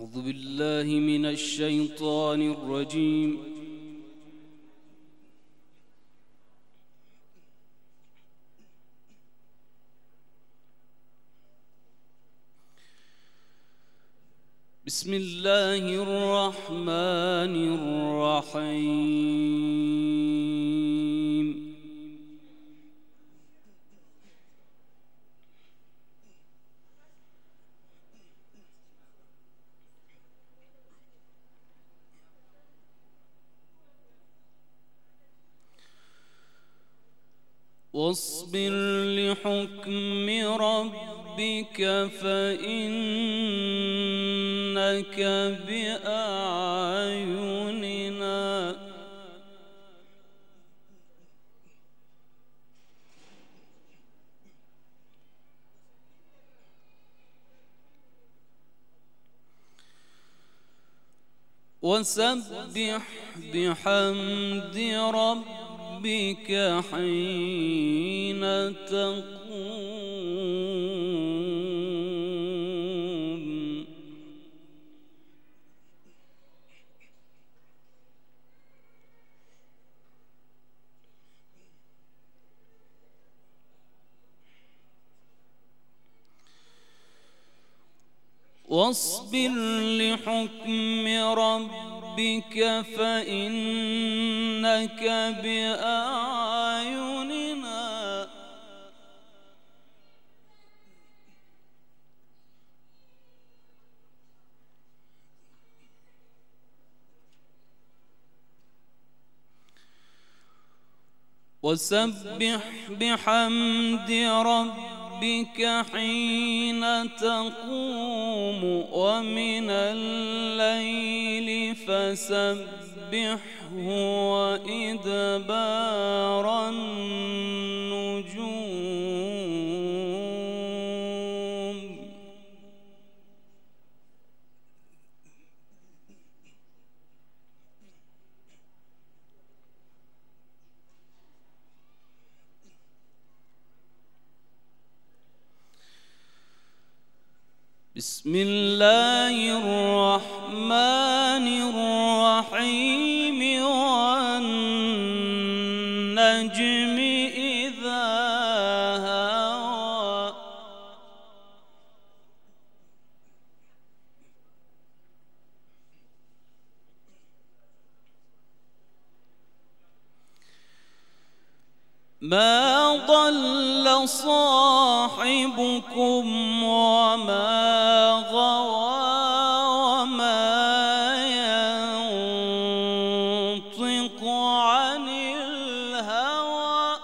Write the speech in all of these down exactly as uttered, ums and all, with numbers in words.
أعوذ بالله من الشيطان الرجيم. بسم الله الرحمن الرحيم. واصبر لحكم ربك فإنك بأعيننا وسبح بحمد ربك بك حين تقوم واصبر لحكم ربك فإنك بأعيننا وسبح بحمد ربك حين تقوم ومن الليل فسبحه وإدبار النجوم. بسم الله الرحمن الرحيم. والنجم إذا هوى ما ضل صاحبكم وما غوى وما ينطق عن الهوى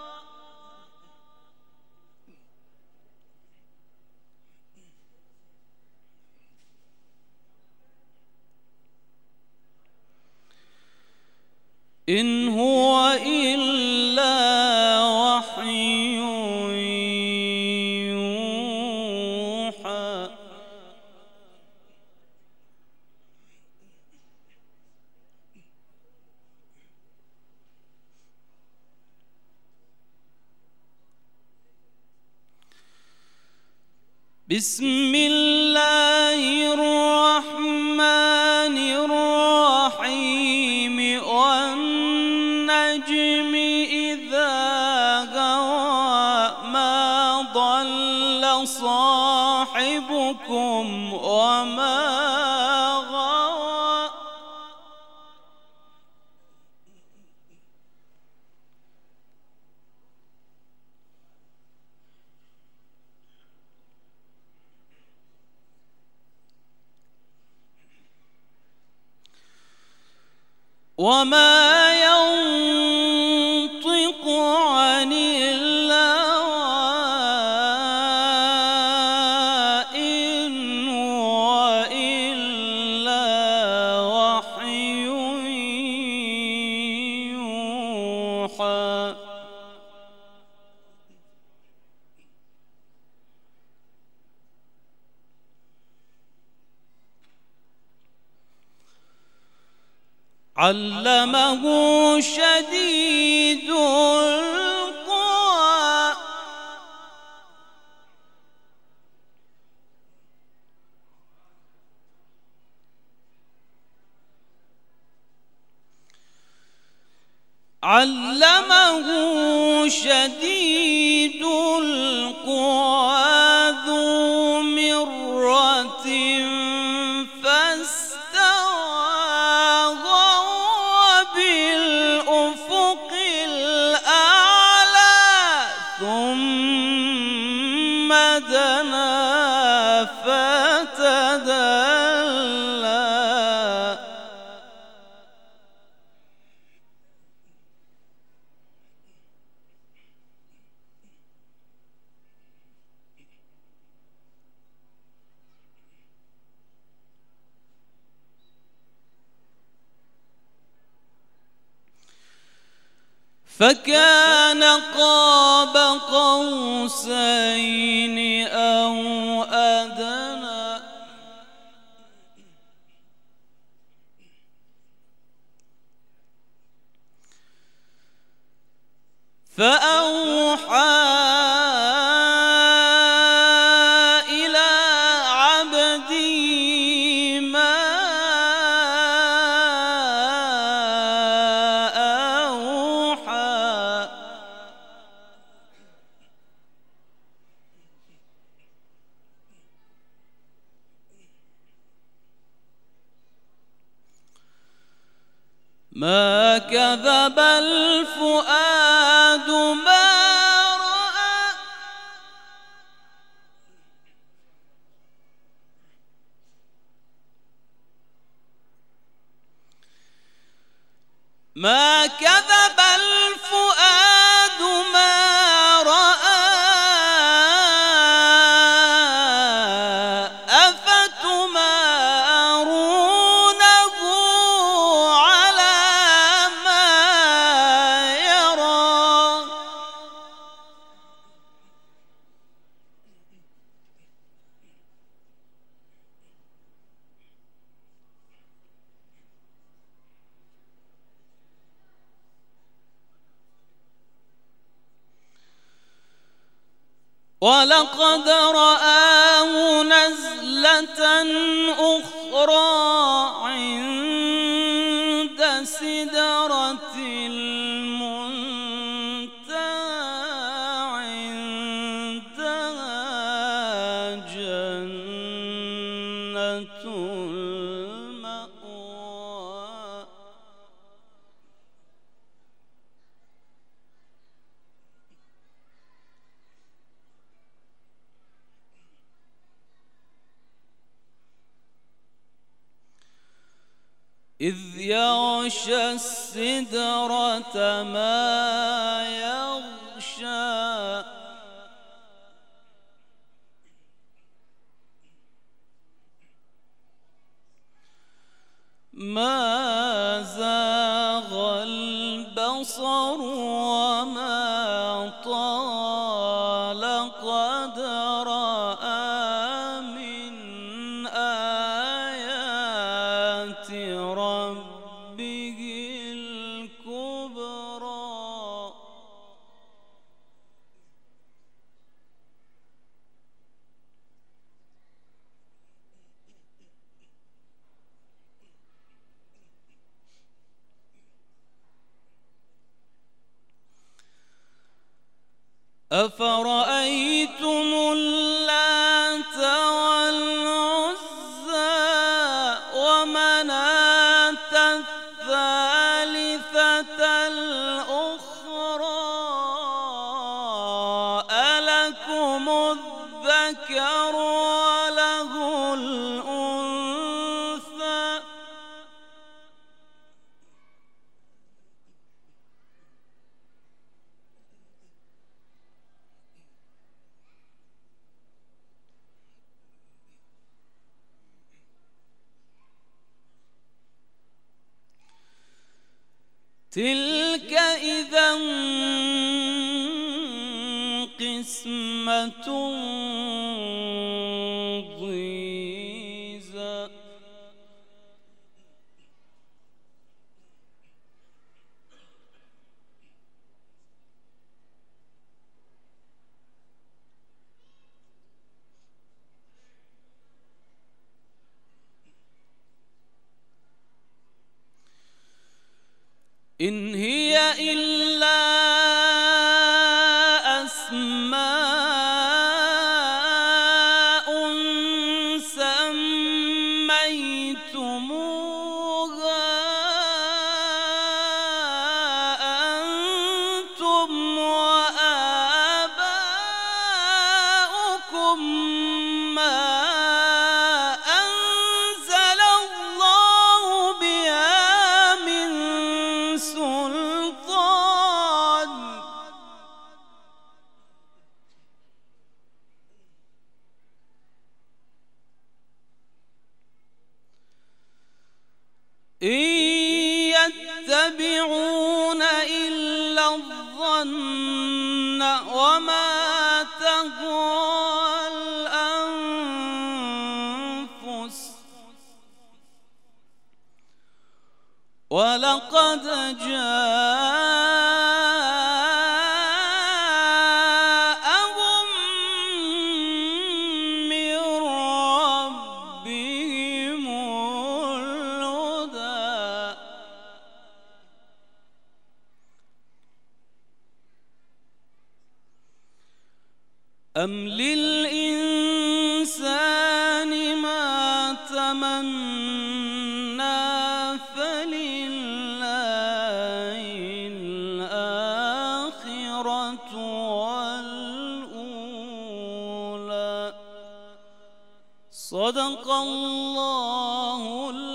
إن هو إلا وحي يوحى. بسم الله الرحمن الرحيم. والنجم إذا هوى ما ضل صاحبكم وما غوى وما ينطق عن الهوى إن هو إلا وحي يوحى. علمه شديد القوى علمه شديد القوى ذو مرة فاستوى وهو بالأفق الأعلى ثم دنا فتدلى فكان قاب قوسين أو أدنى فأوحى إلى عبده ما أوحى ما كذب الفؤاد ما رأى ما كذب الفؤاد ما رأى أفتمارونه على ما يرى ولقد رآه نزلة أخرى عند سدرة المنتهى عندها جنة المأوى إذ يغشى السدرة ما يغشى ما زاغ البصر وما طغى لقد رأى من آيات ربه الكبرى أفرأيتم اللات والعزى ومناة الثالثة الأخرى ألكم الذكر وله الأنثى تلك إذا قسمة ضيزى إن هي إلا أسماء سميتموها أنتم وآباؤكم ما أنزل الله بها من سلطان إن يتبعون إلا الظن وما تهوى الأنفس ولقد جاءهم من ربهم الهدى أم للإنسان ما تمنى فلله الآخرة والأولى صدق الله